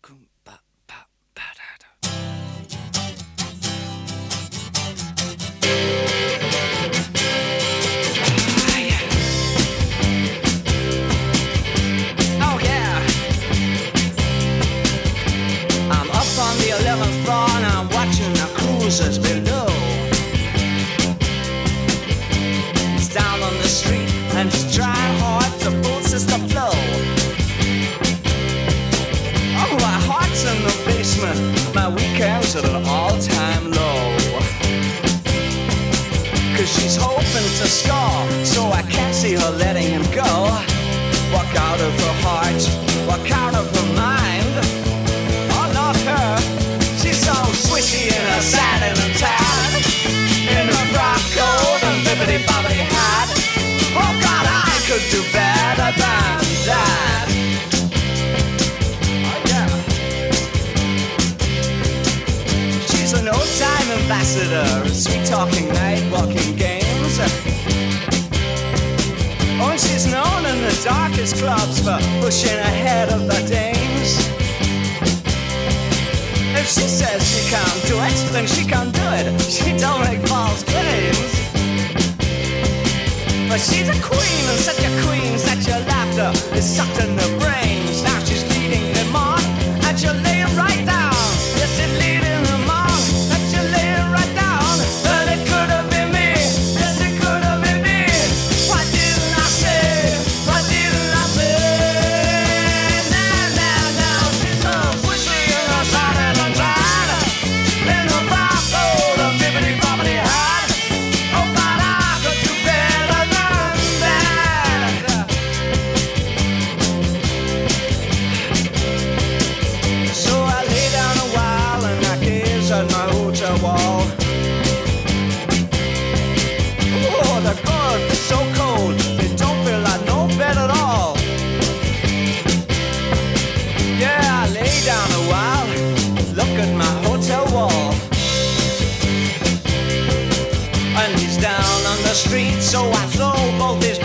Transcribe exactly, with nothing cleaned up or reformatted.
Oh yeah. I'm up on the eleventh floor and I'm watching the cruisers below. He's down on the street and he's trying hard to force the flow. Oh, my heart's in the basement, my weekend's at an all-time low. Cause she's hoping to score, so I can't see her letting him go. Walk out of her heart, walk out of her mind. Oh, not her, she's so swishy in her satin and tan, in her frock coat and bibbidi-bobbidi hat. Oh God, I could do better than that. Oh yeah. She's an old-time ambassador, sweet-talking, night-walking games. Oh, and she's known in the darkest clubs for pushing ahead of the dames. If she says she can't do it, then she can't do it. She don't make false claims. But she's a queen, and such a queen that your laughter is sucked in the brains. Now she's leading them on, and you're laying right down. Yes, she's leading them on, and you're laying right down. But it could have been me, yes, it could have been me. Why didn't I say, why didn't I say? Now, now, now, she's so swishy in her satin and tan, in her frock coat and bibbidi-bobbidi hat. Oh, but I could do better than that. So I lay down a while and I gaze at my hotel wall. Oh, the good is so cold, it don't feel like no bed at all. Yeah, I lay down a while, look at my hotel wall. And he's down on the street, so I throw both his